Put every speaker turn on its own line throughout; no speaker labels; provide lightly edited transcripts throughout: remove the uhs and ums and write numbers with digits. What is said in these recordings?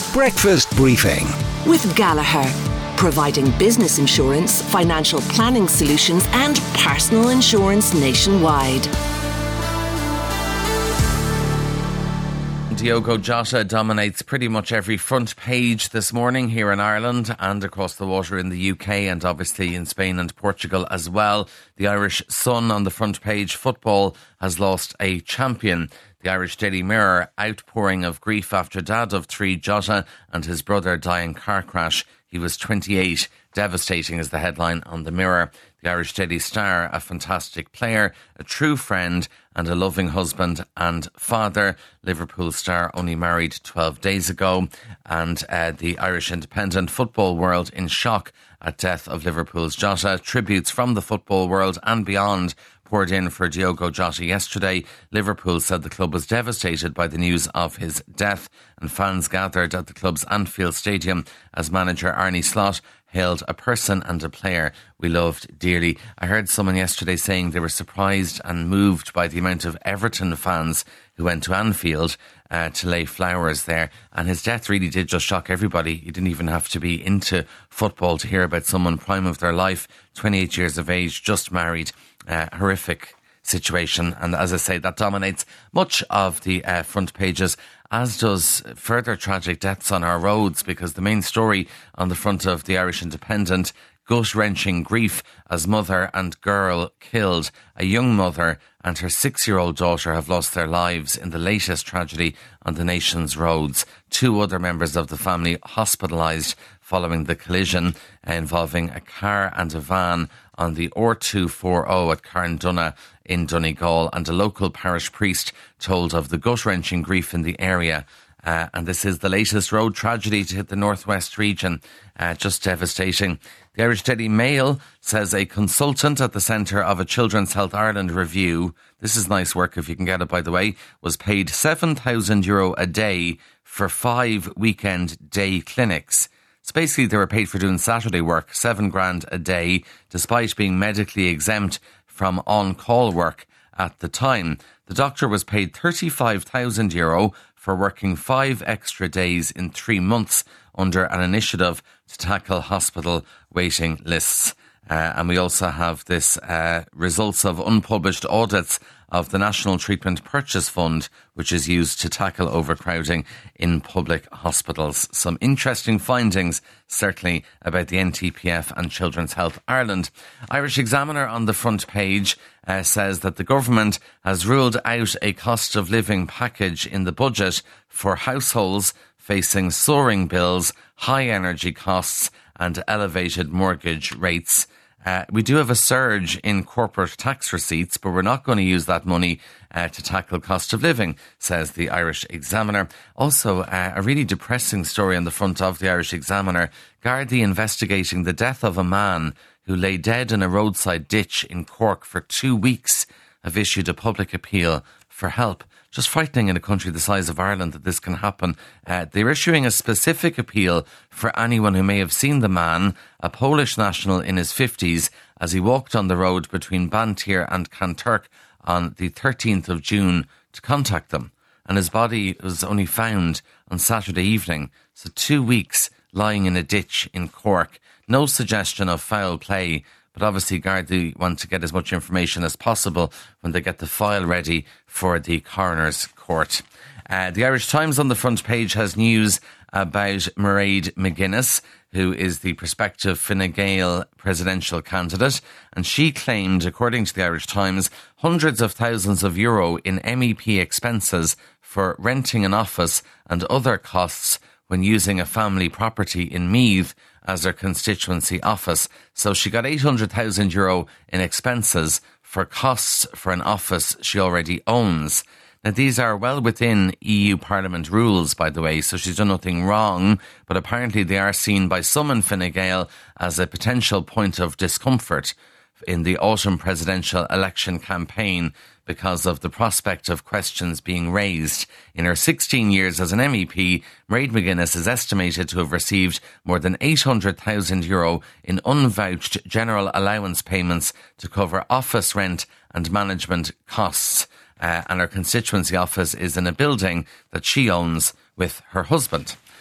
Breakfast Briefing
with Gallagher, providing business insurance, financial planning solutions and personal insurance nationwide.
Diogo Jota dominates pretty much every front page this morning here in Ireland and across the water in the UK and obviously in Spain and Portugal as well. The Irish Sun on the front page, football has lost a champion. The Irish Daily Mirror, outpouring of grief after dad of three, Jota, and his brother die in car crash. He was 28. Devastating is the headline on the Mirror. The Irish Daily Star, a fantastic player, a true friend and a loving husband and father. Liverpool star only married 12 days ago. And the Irish Independent, football world in shock at death of Liverpool's Jota. Tributes from the football world and beyond poured in for Diogo Jota yesterday. Liverpool said the club was devastated by the news of his death, and fans gathered at the club's Anfield Stadium as manager Arne Slot hailed a person and a player we loved dearly. I heard someone yesterday saying they were surprised and moved by the amount of Everton fans who went to Anfield to lay flowers there. And his death really did just shock everybody. You didn't even have to be into football to hear about someone prime of their life, 28 years of age, just married. Horrific situation. And as I say, that dominates much of the front pages, as does further tragic deaths on our roads, because the main story on the front of the Irish Independent, gut-wrenching grief as mother and girl killed. A young mother and her 6-year-old daughter have lost their lives in the latest tragedy on the nation's roads. 2 other members of the family hospitalised following the collision involving a car and a van on the R240 at Carndunna in Donegal, and a local parish priest told of the gut-wrenching grief in the area. And this is the latest road tragedy to hit the northwest region. Just devastating. The Irish Daily Mail says a consultant at the centre of a Children's Health Ireland review, this is nice work if you can get it by the way, was paid €7,000 a day for 5 weekend day clinics. So basically they were paid for doing Saturday work, $7,000 a day, despite being medically exempt from on-call work at the time. The doctor was paid €35,000 for working 5 extra days in 3 months under an initiative to tackle hospital waiting lists. And we also have this results of unpublished audits of the National Treatment Purchase Fund, which is used to tackle overcrowding in public hospitals. Some interesting findings, certainly, about the NTPF and Children's Health Ireland. Irish Examiner on the front page says that the government has ruled out a cost of living package in the budget for households facing soaring bills, high energy costs and elevated mortgage rates. We do have a surge in corporate tax receipts, but we're not going to use that money to tackle cost of living, says the Irish Examiner. Also, a really depressing story on the front of the Irish Examiner. Gardaí investigating the death of a man who lay dead in a roadside ditch in Cork for 2 weeks have issued a public appeal for help. Just frightening in a country the size of Ireland that this can happen. They're issuing a specific appeal for anyone who may have seen the man, a Polish national in his 50s, as he walked on the road between Bantir and Kanturk on the 13th of June to contact them. And his body was only found on Saturday evening. So 2 weeks lying in a ditch in Cork. No suggestion of foul play. But obviously Gardaí want to get as much information as possible when they get the file ready for the coroner's court. The Irish Times on the front page has news about Mairead McGuinness, who is the prospective Fine Gael presidential candidate. And she claimed, according to the Irish Times, hundreds of thousands of euro in MEP expenses for renting an office and other costs when using a family property in Meath as her constituency office. So she got €800,000 in expenses for costs for an office she already owns. Now, these are well within EU Parliament rules, by the way, so she's done nothing wrong, but apparently they are seen by some in Fine Gael as a potential point of discomfort in the autumn presidential election campaign because of the prospect of questions being raised. In her 16 years as an MEP, Mairead McGuinness is estimated to have received more than €800,000 in unvouched general allowance payments to cover office rent and management costs. And her constituency office is in a building that she owns with her husband.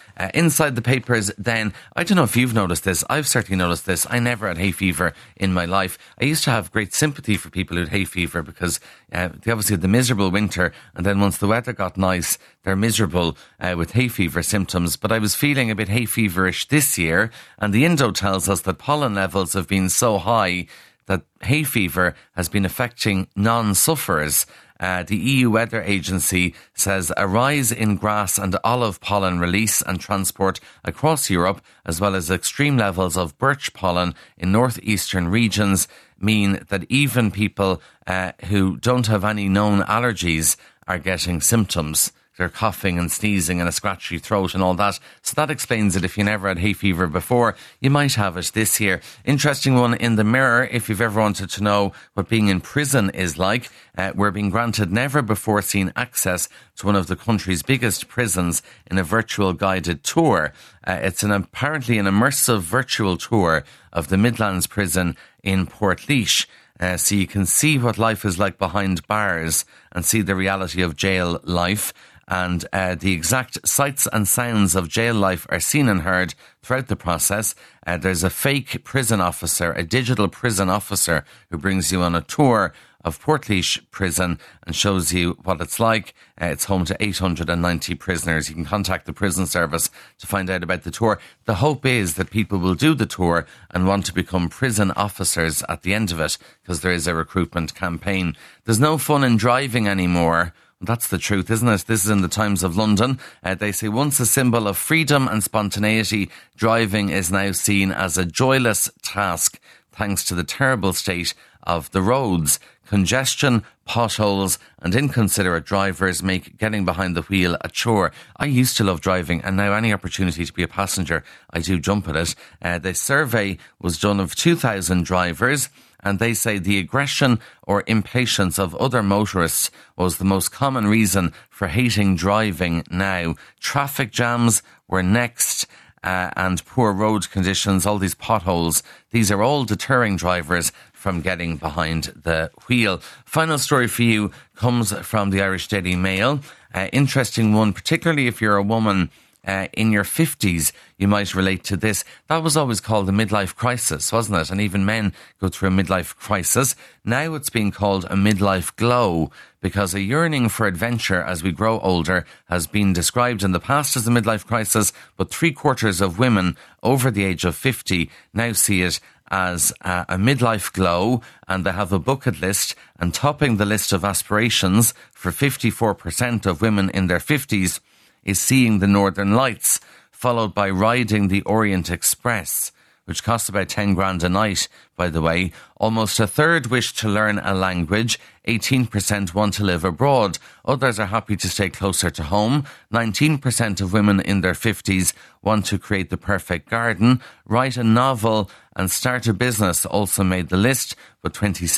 Inside the papers then, I don't know if you've noticed this, I've certainly noticed this. I never had hay fever in my life. I used to have great sympathy for people who had hay fever because they obviously had the miserable winter, and then once the weather got nice, they're miserable with hay fever symptoms. But I was feeling a bit hay feverish this year, and the Indo tells us that pollen levels have been so high that hay fever has been affecting non-sufferers. The EU Weather Agency says a rise in grass and olive pollen release and transport across Europe, as well as extreme levels of birch pollen in northeastern regions, mean that even people who don't have any known allergies are getting symptoms. They're coughing and sneezing and a scratchy throat and all that. So that explains it. If you never had hay fever before, you might have it this year. Interesting one in the Mirror, if you've ever wanted to know what being in prison is like. We're being granted never before seen access to one of the country's biggest prisons in a virtual guided tour. It's apparently an immersive virtual tour of the Midlands prison in Portlaoise. So you can see what life is like behind bars and see the reality of jail life. And the exact sights and sounds of jail life are seen and heard throughout the process. There's a fake prison officer, a digital prison officer, who brings you on a tour of Portlaoise prison and shows you what it's like. It's home to 890 prisoners. You can contact the prison service to find out about the tour. The hope is that people will do the tour and want to become prison officers at the end of it, because there is a recruitment campaign. There's no fun in driving anymore. That's the truth, isn't it? This is in the Times of London. They say once a symbol of freedom and spontaneity, driving is now seen as a joyless task, thanks to the terrible state of the roads. Congestion, potholes and inconsiderate drivers make getting behind the wheel a chore. I used to love driving, and now any opportunity to be a passenger, I do jump at it. The survey was done of 2,000 drivers, and they say the aggression or impatience of other motorists was the most common reason for hating driving now. Traffic jams were next. And poor road conditions, all these potholes, these are all deterring drivers from getting behind the wheel. Final story for you comes from the Irish Daily Mail. Interesting one, particularly if you're a woman in your 50s, you might relate to this. That was always called a midlife crisis, wasn't it? And even men go through a midlife crisis. Now it's being called a midlife glow, because a yearning for adventure as we grow older has been described in the past as a midlife crisis, but 3/4 of women over the age of 50 now see it as a midlife glow, and they have a bucket list, and topping the list of aspirations for 54% of women in their 50s is seeing the Northern Lights, followed by riding the Orient Express, which costs about 10 grand a night, by the way. Almost a third wish to learn a language. 18% want to live abroad. Others are happy to stay closer to home. 19% of women in their 50s want to create the perfect garden. Write a novel and start a business also made the list, but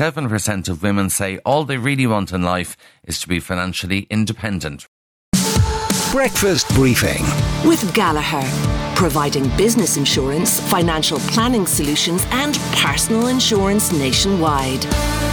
27% of women say all they really want in life is to be financially independent.
Breakfast Briefing
with Gallagher, providing business insurance, financial planning solutions and personal insurance nationwide.